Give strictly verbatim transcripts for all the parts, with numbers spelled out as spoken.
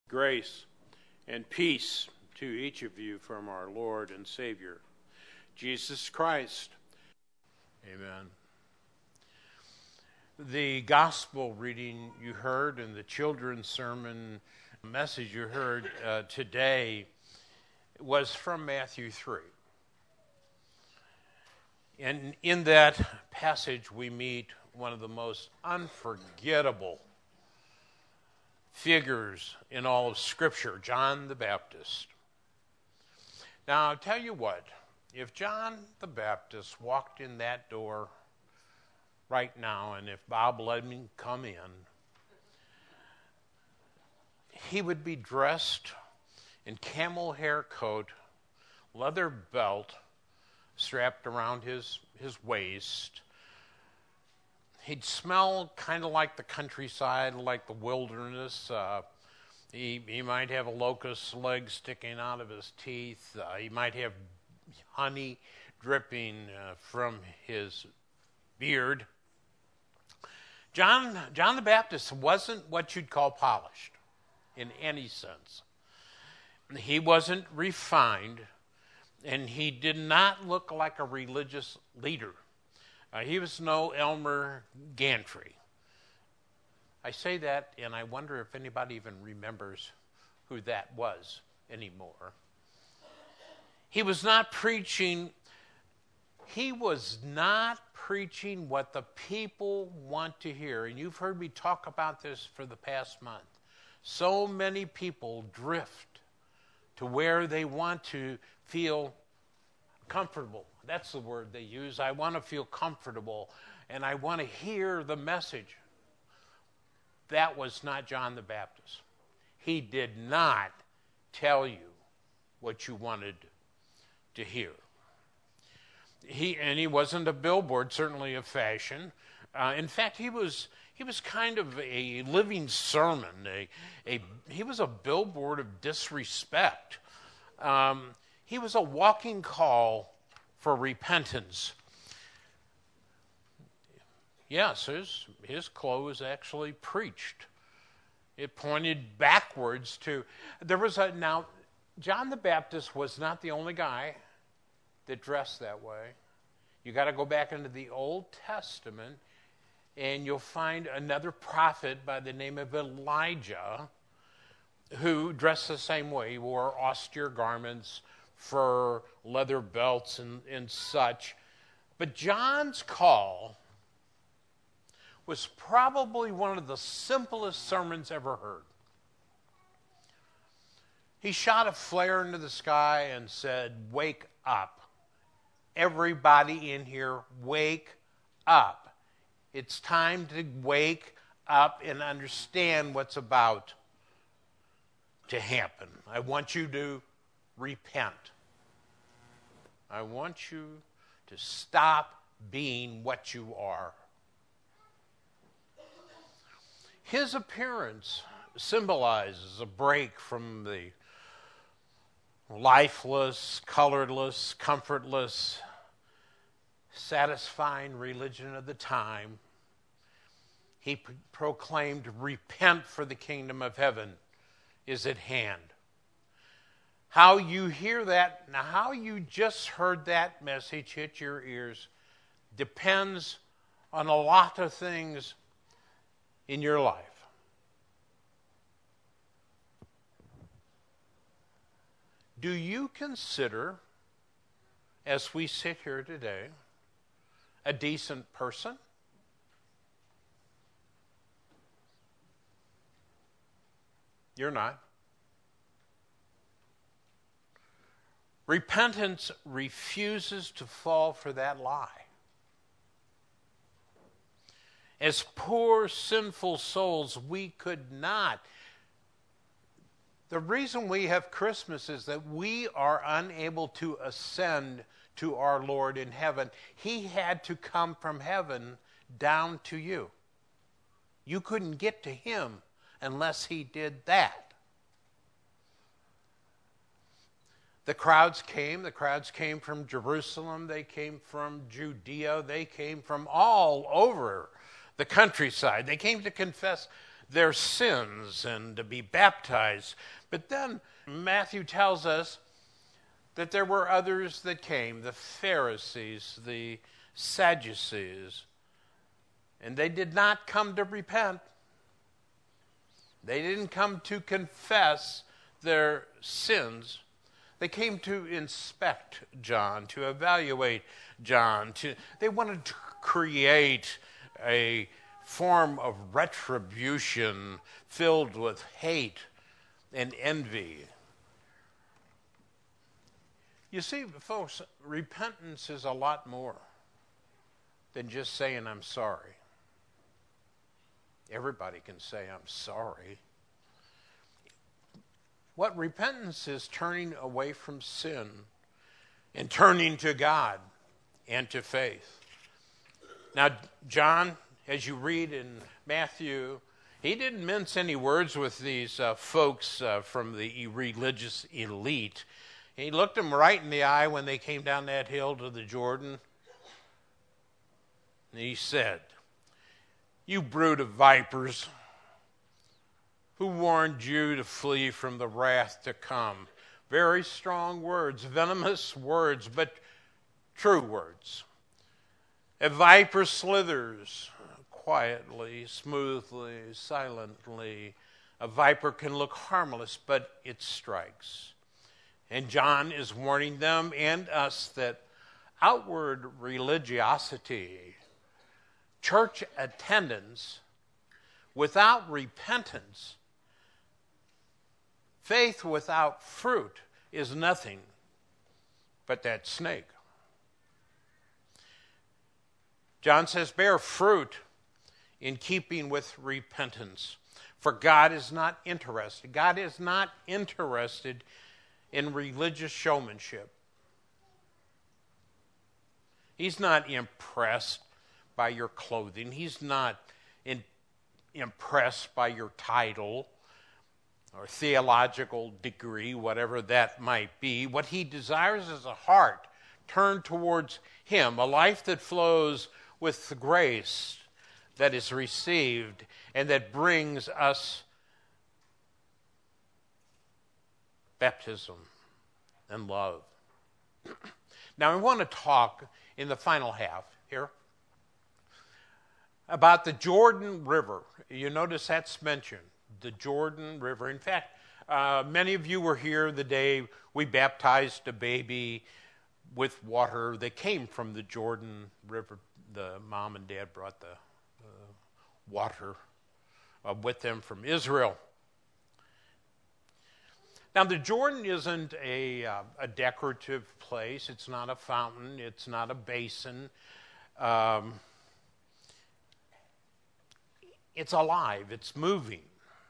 Grace and peace to each of you from our Lord and Savior, Jesus Christ. Amen. The gospel reading you heard and the children's sermon message you heard uh, today was from Matthew three. And in that passage we meet one of the most unforgettable figures in all of Scripture, John the Baptist. Now, I'll tell you what, if John the Baptist walked in that door right now, and if Bob let me come in, he would be dressed in camel hair coat, leather belt strapped around his, his waist. He'd smell kind of like the countryside, like the wilderness. Uh, he, he might have a locust leg sticking out of his teeth. Uh, he might have honey dripping uh, from his beard. John, John the Baptist wasn't what you'd call polished in any sense. He wasn't refined, and he did not look like a religious leader. Uh, he was no Elmer Gantry. I say that, and I wonder if anybody even remembers who that was anymore. He was not preaching, he was not preaching what the people want to hear. And you've heard me talk about this for the past month. So many people drift to where they want to feel comfortable. That's the word they use. I want to feel comfortable, and I want to hear the message. That was not John the Baptist. He did not tell you what you wanted to hear. He and he wasn't a billboard, certainly of fashion. Uh, in fact, he was he was kind of a living sermon. A, a he was a billboard of disrespect. Um, he was a walking call for repentance. Yes, his, his clothes actually preached. It pointed backwards to, there was a, now, John the Baptist was not the only guy that dressed that way. You got to go back into the Old Testament, and you'll find another prophet by the name of Elijah who dressed the same way. He wore austere garments, fur, leather belts, and, and such. But John's call was probably one of the simplest sermons ever heard. He shot a flare into the sky and said, "Wake up. Everybody in here, wake up. It's time to wake up and understand what's about to happen. I want you to repent. I want you to stop being what you are." His appearance symbolizes a break from the lifeless, colorless, comfortless, satisfying religion of the time. He pro- proclaimed, "Repent, for the kingdom of heaven is at hand." How you hear that, now how you just heard that message hit your ears depends on a lot of things in your life. Do you consider, as we sit here today, a decent person? You're not. Repentance refuses to fall for that lie. As poor, sinful souls, we could not. The reason we have Christmas is that we are unable to ascend to our Lord in heaven. He had to come from heaven down to you. You couldn't get to him unless he did that. The crowds came. The crowds came from Jerusalem. They came from Judea. They came from all over the countryside. They came to confess their sins and to be baptized. But then Matthew tells us that there were others that came, the Pharisees, the Sadducees, and they did not come to repent. They didn't come to confess their sins. They came to inspect John, to evaluate John. To, they wanted to create a form of retribution filled with hate and envy. You see, folks, repentance is a lot more than just saying, I'm sorry. Everybody can say, I'm sorry. What repentance is turning away from sin and turning to God and to faith. Now, John, as you read in Matthew, he didn't mince any words with these uh, folks uh, from the religious elite. He looked them right in the eye when they came down that hill to the Jordan. And he said, you brood of vipers, who warned you to flee from the wrath to come? Very strong words, venomous words, but true words. A viper slithers quietly, smoothly, silently. A viper can look harmless, but it strikes. And John is warning them and us that outward religiosity, church attendance, without repentance, faith without fruit is nothing but that snake. John says, bear fruit in keeping with repentance. For God is not interested. God is not interested in religious showmanship. He's not impressed by your clothing. He's not in, impressed by your title or theological degree, whatever that might be. What he desires is a heart turned towards him, a life that flows with the grace that is received and that brings us baptism and love. Now, I want to talk in the final half here about the Jordan River. You notice that's mentioned, the Jordan River. In fact, uh, many of you were here the day we baptized a baby with water that came from the Jordan River. The mom and dad brought the uh, water uh, with them from Israel. Now, the Jordan isn't a, uh, a decorative place. It's not a fountain. It's not a basin. Um, it's alive. It's moving.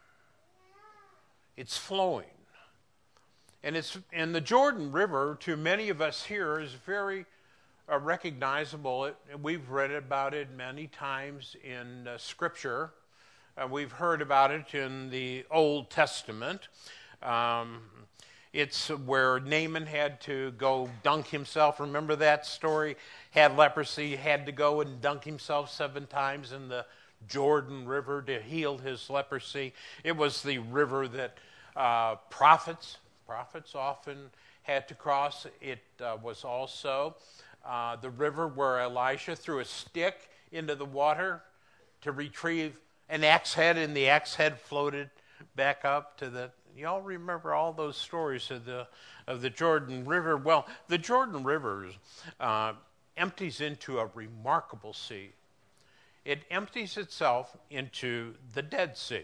It's flowing. And it's and the Jordan River, to many of us here, is very uh, recognizable. It, we've read about it many times in uh, Scripture. Uh, we've heard about it in the Old Testament. Um, it's where Naaman had to go dunk himself. Remember that story? Had leprosy, had to go and dunk himself seven times in the Jordan River to heal his leprosy. It was the river that uh, prophets, prophets often had to cross. It uh, was also uh, the river where Elisha threw a stick into the water to retrieve an axe head, and the axe head floated back up to the... Y'all remember all those stories of the of the Jordan River? Well, the Jordan River uh, empties into a remarkable sea. It empties itself into the Dead Sea.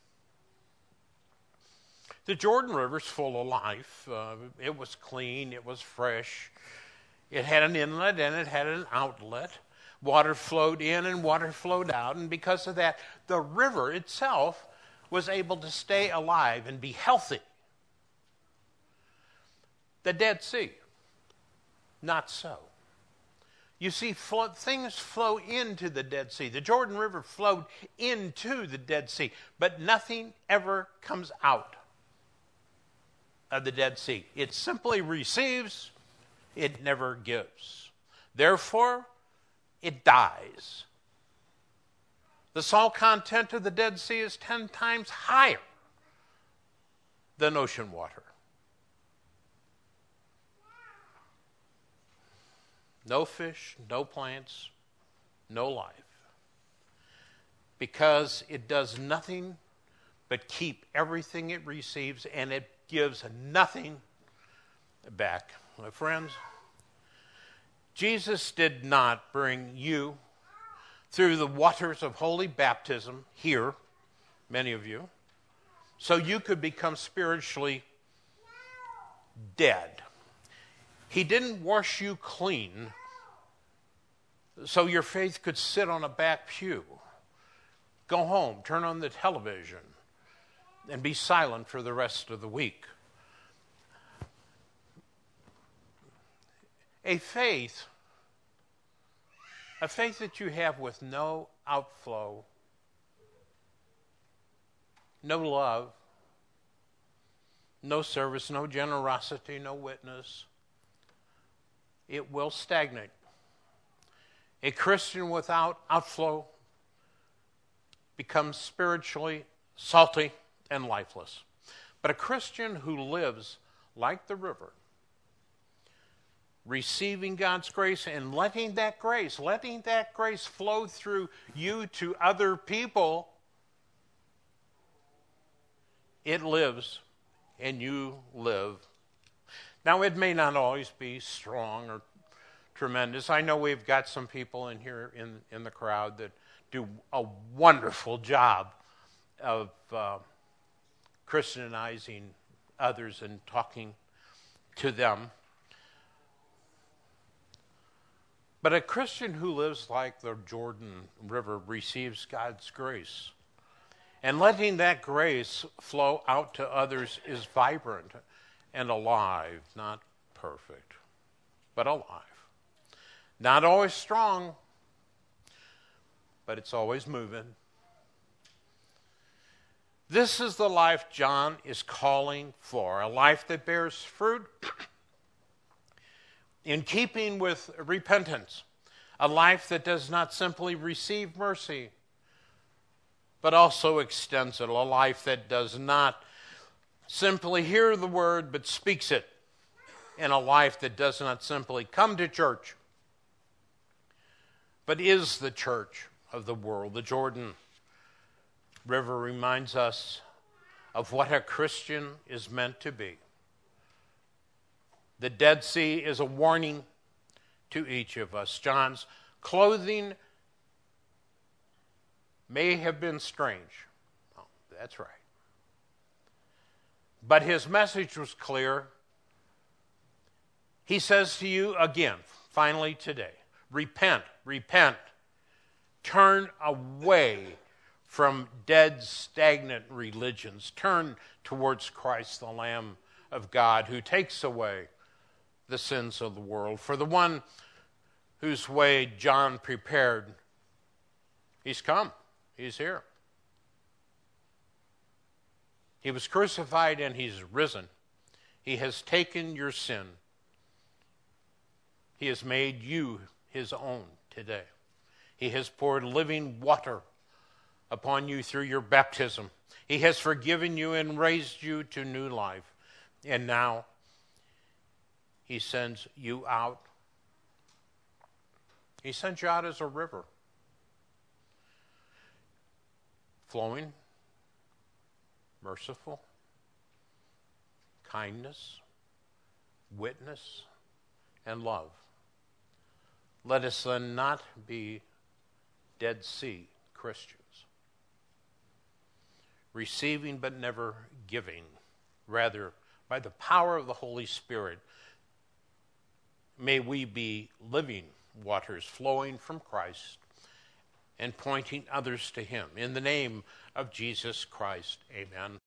The Jordan River's full of life. Uh, it was clean. It was fresh. It had an inlet and it had an outlet. Water flowed in and water flowed out. And because of that, the river itself was able to stay alive and be healthy. The Dead Sea, not so. You see, flo- things flow into the Dead Sea. The Jordan River flowed into the Dead Sea, but nothing ever comes out of the Dead Sea. It simply receives, it never gives. Therefore, it dies. The salt content of the Dead Sea is ten times higher than ocean water. No fish, no plants, no life. Because it does nothing but keep everything it receives, and it gives nothing back. My friends, Jesus did not bring you through the waters of holy baptism here, many of you, so you could become spiritually dead. He didn't wash you clean so your faith could sit on a back pew, go home, turn on the television, and be silent for the rest of the week. A faith, a faith that you have with no outflow, no love, no service, no generosity, no witness, it will stagnate. A Christian without outflow becomes spiritually salty and lifeless. But a Christian who lives like the river, receiving God's grace and letting that grace, letting that grace flow through you to other people, it lives and you live. Now, it may not always be strong or tremendous. I know we've got some people in here in, in the crowd that do a wonderful job of uh, Christianizing others and talking to them. But a Christian who lives like the Jordan River receives God's grace. And letting that grace flow out to others is vibrant and alive, not perfect, but alive. Not always strong, but it's always moving. This is the life John is calling for, a life that bears fruit in keeping with repentance, a life that does not simply receive mercy, but also extends it, a life that does not simply hear the word, but speaks it, and a life that does not simply come to church, but is the church of the world. The Jordan River reminds us of what a Christian is meant to be. The Dead Sea is a warning to each of us. John's clothing may have been strange. Oh, that's right. But his message was clear. He says to you again, finally today, repent, repent. Turn away from dead, stagnant religions. Turn towards Christ, the Lamb of God, who takes away the sins of the world. For the one whose way John prepared, he's come. He's here. He was crucified and he's risen. He has taken your sin. He has made you his own today. He has poured living water upon you through your baptism. He has forgiven you and raised you to new life. And now he sends you out. He sends you out as a river, flowing, merciful, kindness, witness, and love. Let us then not be Dead Sea Christians, receiving but never giving. Rather, by the power of the Holy Spirit, may we be living waters flowing from Christ and pointing others to him. In the name of Jesus Christ, amen.